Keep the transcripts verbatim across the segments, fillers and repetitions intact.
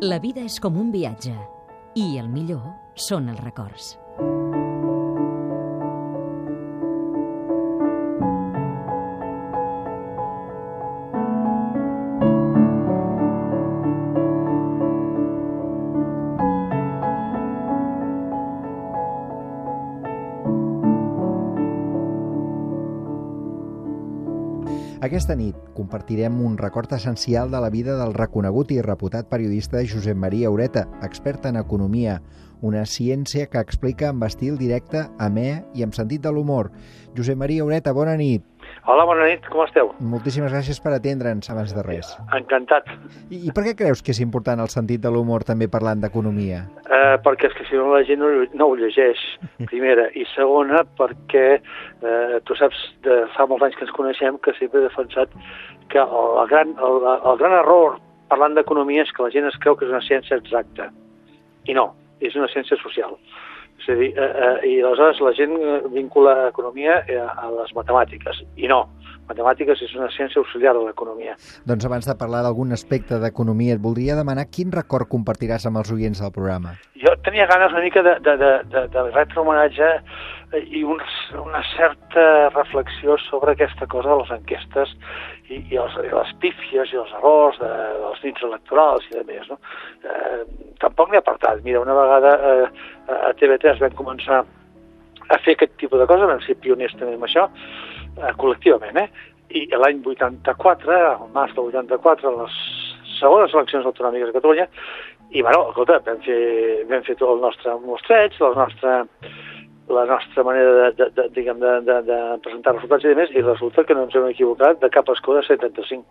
La vida és com un viatge i el millor són els records. Aquesta nit compartirem un record essencial de la vida del reconegut i reputat periodista Josep Maria Ureta, expert en economia, una ciència que explica amb estil directe, amè i amb sentit de l'humor. Josep Maria Ureta, bona nit. Hola, bona nit, com esteu? Moltíssimes gràcies per atendre'ns abans de res. Encantat. I, I per què creus que és important el sentit de l'humor també parlant d'economia? Eh, perquè és que si no la gent no, no ho llegeix, primera. I segona, perquè eh, tu saps, de fa molts anys que ens coneixem, que sempre he defensat que el, el, gran, el, el gran error parlant d'economia és que la gent es creu que és una ciència exacta. I no, és una ciència social. És a dir, eh, eh, i aleshores la gent vincula economia a les matemàtiques, i no. Matemàtiques és una ciència auxiliar de l'economia. Doncs abans de parlar d'algun aspecte d'economia, et voldria demanar quin record compartiràs amb els oients del programa. Jo tenia ganes una mica de, de, de, de, de retre homenatge i un, una certa reflexió sobre aquesta cosa de les enquestes i, i, els, i les pífies i els errors de, dels nits electorals i de més. No? Eh, tampoc n'he apartat. Mira, una vegada eh, a T V tres vam començar a fer aquest tipus de coses, vam ser pioners també amb això, eh, col·lectivament, eh? I l'any vuitanta-quatre, al març del vuitanta-quatre, les segones eleccions autonòmiques de Catalunya, i, bueno, escolta, vam fer, vam fer tot el nostre mostreig, la nostra, la nostra manera de, de, de, diguem, de, de, de presentar resultats i demés, i resulta que no ens hem equivocat de cap escó de setanta-cinc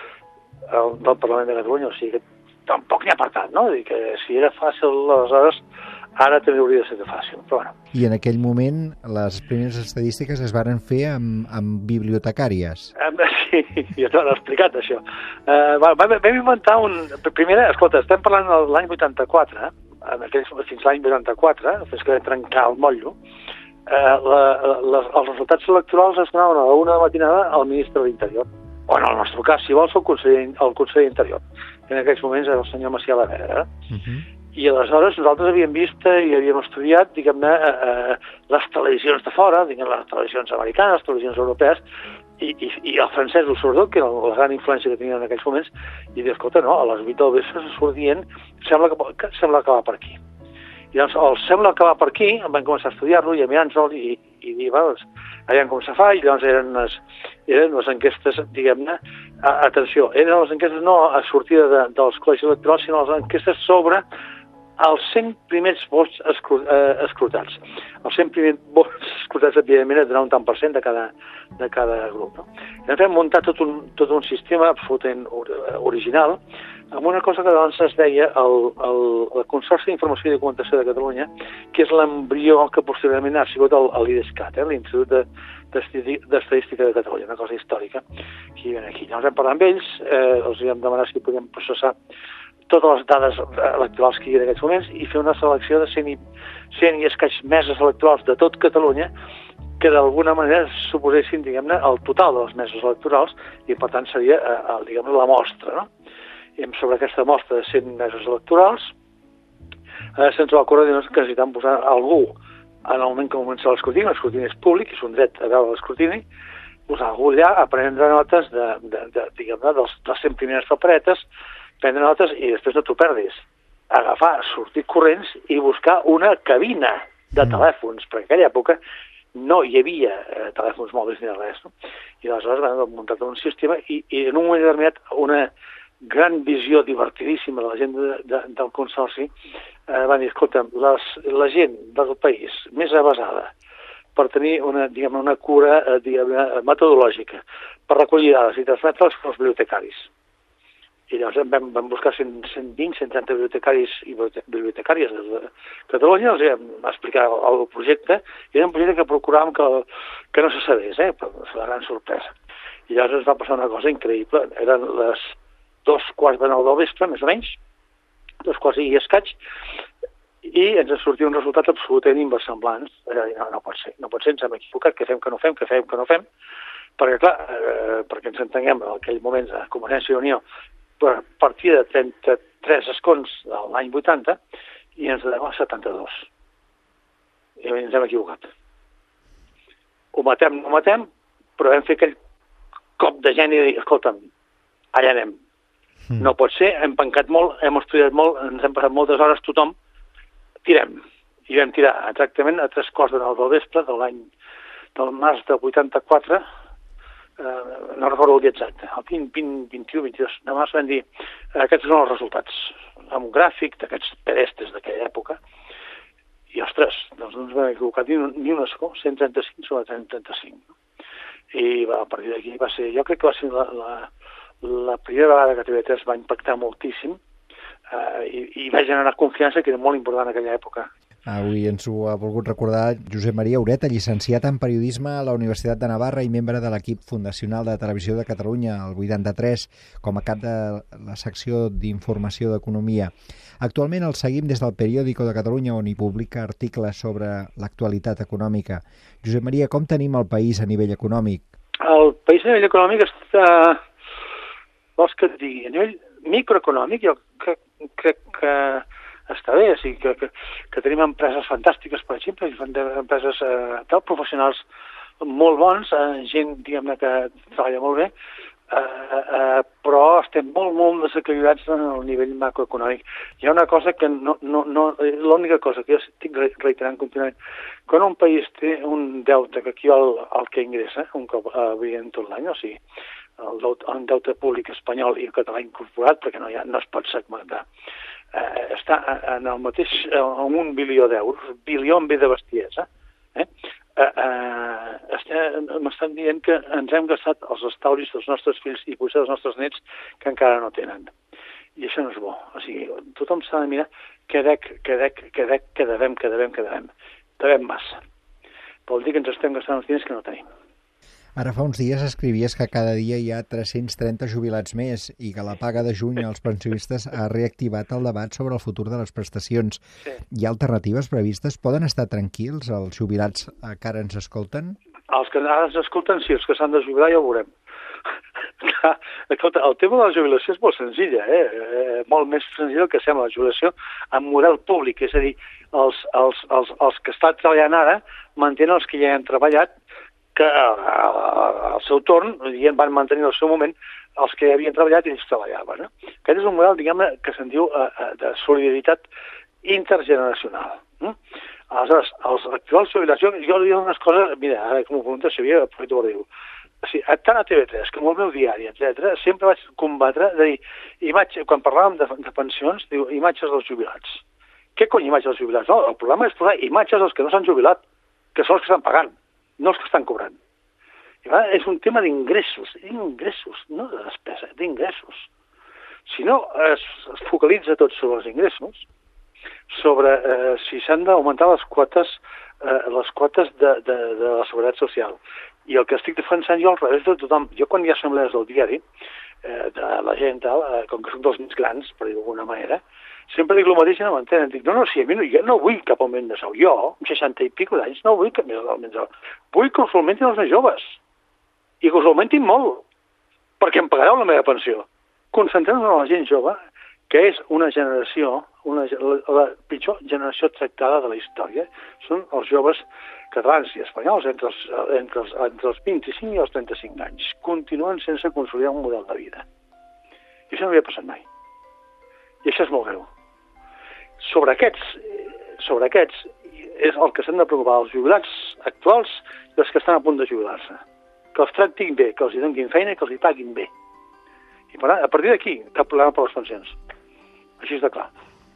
del Parlament de Catalunya, o sigui que tampoc n'hi ha apartat, no? Dir que si era fàcil aleshores, ara també hauria de ser fàcil, però bueno. I en aquell moment les primeres estadístiques es varen fer amb, amb bibliotecàries. Sí, ja t'ho han explicat, això. Uh, vam, vam inventar un... Primera, escolta, estem parlant de l'any vuitanta-quatre, en aquells, fins l'any vuitanta-quatre, fins que vam trencar el motllo, uh, la, la, els resultats electorals es donaven a la una de la matinada al ministre de l'Interior. O en el nostre cas, si vols, el conseller, el conseller d'Interior. En aquells moments era el senyor Macià Lavera. Eh? Uh-huh. I aleshores nosaltres havíem vist i havíem estudiat, diguem-ne, eh, les televisions de fora, diguem, les televisions americanes, les televisions europees, i, i, i el francès, sobretot, que era la gran influència que tenien en aquells moments, i dius, escolta, no, a les vuit del vespre se surt dient, sembla que, que, sembla que va per aquí. I doncs, el sembla que va per aquí, vam començar a estudiar-lo i a mirar-nos-el i, i dir, bueno, aviam com se fa, i llavors eren les, eren les enquestes, diguem-ne, atenció, eren les enquestes no a sortida de, dels col·legis electorals, sinó les enquestes sobre els cent primers vots escrutats. Els cent primers vots escrutats, evidentment, donar un tant per cent de cada, de cada grup. No? I ens vam muntar tot un, tot un sistema absolutament original amb una cosa que doncs es deia el, el, el Consorci d'Informació i Documentació de Catalunya, que és l'embrió que posteriorment ha sigut l'IDESCAT, eh, l'Institut d'Estadística de Catalunya, una cosa històrica. Aquí, aquí. Llavors vam parlar amb ells, eh, els vam demanar si podíem processar totes les dades electorals que hi ha en aquests moments i fer una selecció de cent i, cent i escaig meses electorals de tot Catalunya que d'alguna manera suposessin, diguem-ne, el total de les meses electorals i, per tant, seria, eh, diguem-ne, la mostra, no? I sobre aquesta mostra de cent meses electorals eh, se'ns va ocórrer que necessitem posar algú en el moment que comença l'escrutini, l'escrutini és públic, és un dret a veure l'escrutini, posar algú allà a prendre notes de, de, de, diguem-ne, dels, dels cent primeres paperetes, prendre notes i després no t'ho perdis. Agafar, sortir corrents i buscar una cabina de telèfons, perquè en aquella època no hi havia eh, telèfons mòbils ni res. No? I aleshores vam muntar tot un sistema i, i en un moment determinat una gran visió divertidíssima de la gent de, de, del Consorci eh, van dir, escolta, les, la gent del país més avasada per tenir una, diguem, una cura eh, diguem, metodològica per recollir dades i transmetre-les als bibliotecaris. I llavors vam, vam buscar cent vint, cent trenta bibliotecaris i bibliotecàries de Catalunya, els vam explicar el, el projecte, i era un projecte que procuràvem que, que no se sabés, eh? Però és una gran sorpresa. I llavors ens va passar una cosa increïble, eren les dos quarts de nou del vespre, més o menys, dos quarts i escaig, i ens sortia un resultat absolutament inversemblant. No, no pot ser, no pot ser, ens hem equivocat, què fem, que no fem, què fem, que no fem, perquè clar, eh, perquè ens entenguem, en aquell moment, a Convergència i Unió, per partir de trenta tres escons l'any vuitanta i ens devem a setanta-dos. I ens hem equivocat. Ho matem, no ho matem, però hem fet aquell cop de geni de dir, escolta'm, allà anem. Mm. No pot ser, hem pencat molt, hem estudiat molt, ens hem passat moltes hores tothom, tirem. I vam tirar exactament a tres quarts de nou del vespre de l'any del març del vuitanta-quatre, eh, no recordo el dia exacte, el vint, vint, vint-i-u, vint-i-dos de març vam dir, aquests són els resultats, amb un gràfic d'aquests pedestres d'aquella època, i ostres, doncs no ens vam equivocar ni un, ni un escó, cent trenta-cinc sobre cent trenta-cinc. I va, a partir d'aquí va ser, jo crec que va ser la, la, la primera vegada que T V tres va impactar moltíssim eh, i, i va generar confiança, que era molt important en aquella època. Avui ens ho ha volgut recordar Josep Maria Ureta, llicenciat en Periodisme a la Universitat de Navarra i membre de l'equip fundacional de Televisió de Catalunya, el vuitanta-tres, com a cap de la secció d'Informació d'Economia. Actualment el seguim des del Periódico de Catalunya, on hi publica articles sobre l'actualitat econòmica. Josep Maria, com tenim el país a nivell econòmic? El país a nivell econòmic està... Vols que et digui? A nivell microeconòmic jo crec, crec que està bé, o sigui, que, que, que tenim empreses fantàstiques, per exemple, empreses eh, tal, professionals molt bons, eh, gent, diguem-ne, que treballa molt bé, eh, eh, però estem molt, molt desequilibrats en el nivell macroeconòmic. Hi ha una cosa que no... no, no l'única cosa que jo estic reiterant contínuament, quan un país té un deute que aquí el, el que ingressa, un cop eh, veient tot l'any, o sigui, el deute, el deute públic espanyol i el català incorporat, perquè no, ha, no es pot segmentar, eh, està en el mateix, en un bilió d'euros, bilió en ve de bestiesa, eh? eh, eh, m'estan dient que ens hem gastat els estalvis dels nostres fills i potser dels nostres nets que encara no tenen. I això no és bo. O sigui, tothom s'ha de mirar que dec, que dec, que dec, que devem, que devem, que devem. Devem massa. Vol dir que ens estem gastant els diners que no tenim. Ara fa uns dies escrivies que cada dia hi ha tres-cents trenta jubilats més i que la paga de juny als pensionistes ha reactivat el debat sobre el futur de les prestacions. Sí. Hi ha alternatives previstes? Poden estar tranquils els jubilats que ara ens escolten? Els que ara ens escolten, sí, els que s'han de jubilar ja ho veurem. Escolta, el tema de la jubilació és molt senzilla, eh? eh molt més senzill que sembla. La jubilació en model públic, és a dir, els, els, els, els que estan treballant ara mantenen els que ja han treballat, que al seu torn ja van mantenir al seu moment els que havien treballat i ells treballaven. No? Aquest és un model, diguem-ne, que se'n diu eh, de solidaritat intergeneracional. No? Aleshores, els actuals jubilació, jo li dic unes coses, mira, ara que m'ho pregunta Xavier, aprofito per dir-ho. O sigui, tant a T V tres com al meu diari, etcètera, sempre vaig combatre de dir, imatge, quan parlàvem de, de pensions, diu, imatges dels jubilats. Què cony imatges dels jubilats? No, el problema és posar imatges dels que no s'han jubilat, que són els que estan pagant, no els que estan cobrant. I va, és un tema d'ingressos, d'ingressos, no de despesa, d'ingressos. Si no es, es focalitza tot sobre els ingressos, sobre eh, si s'han d'augmentar les quotes, eh, les quotes de, de, de la seguretat social. I el que estic defensant jo al revés de tothom, jo quan hi ha assemblees del diari, eh, de la gent, tal, eh, com que són dels més grans, per dir d'alguna manera, sempre dic el mateix i no m'entenen. Dic, no, no, sí, a mi no, jo no vull cap augment de sou. Jo, amb seixanta i pico d'anys, no vull cap més augment de sou. Vull que us augmentin els més joves. I que us augmentin molt. Perquè em pagareu la meva pensió. Concentrem-nos en la gent jove, que és una generació, una, la, la pitjor generació tractada de la història. Són els joves catalans i espanyols entre els, entre els, entre els vint-i-cinc i els trenta-cinc anys. Continuen sense consolidar un model de vida. I això no havia passat mai. I això és molt greu. Sobre aquests, sobre aquests és el que s'han de preocupar els jubilats actuals i els que estan a punt de jubilar-se. Que els tractin bé, que els hi donin feina i que els hi paguin bé. I per, a partir d'aquí, cap problema per les pensions. Així és de clar.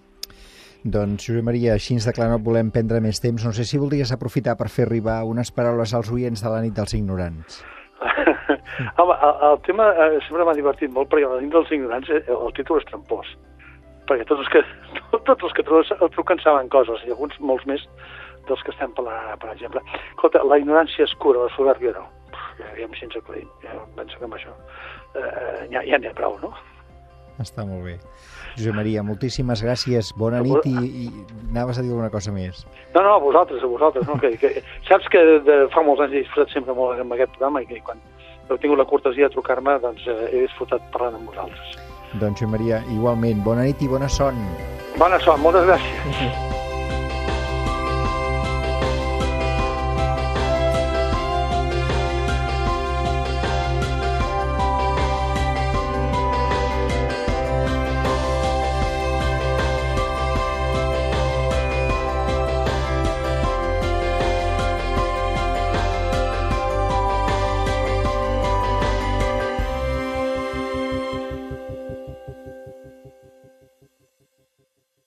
Doncs, Josep Maria, així de clar no volem prendre més temps. No sé si voldries aprofitar per fer arribar unes paraules als oients de la nit dels ignorants. Home, el, el tema eh, sempre m'ha divertit molt, perquè la nit dels ignorants eh, el títol és trampós. Perquè tots els que, tots els que truquen saben coses, i alguns molts més dels que estem parlant ara, per exemple. Escolta, la ignorància és cura, la soberbia no. Ja, ja em sents acudint, ja penso que amb això eh, ja, ja n'hi ha prou, no? Està molt bé. Josep Maria, moltíssimes gràcies, bona nit i, i anaves a dir alguna cosa més. No, no, a vosaltres, a vosaltres. No? Que, que, saps que de, de fa molts anys he disfrutat sempre molt amb aquest programa i que quan heu tingut la cortesia de trucar-me, doncs eh, he disfrutat parlant amb vosaltres. Doncs, Josep Maria, igualment, bona nit i bona son. Bona son, moltes gràcies.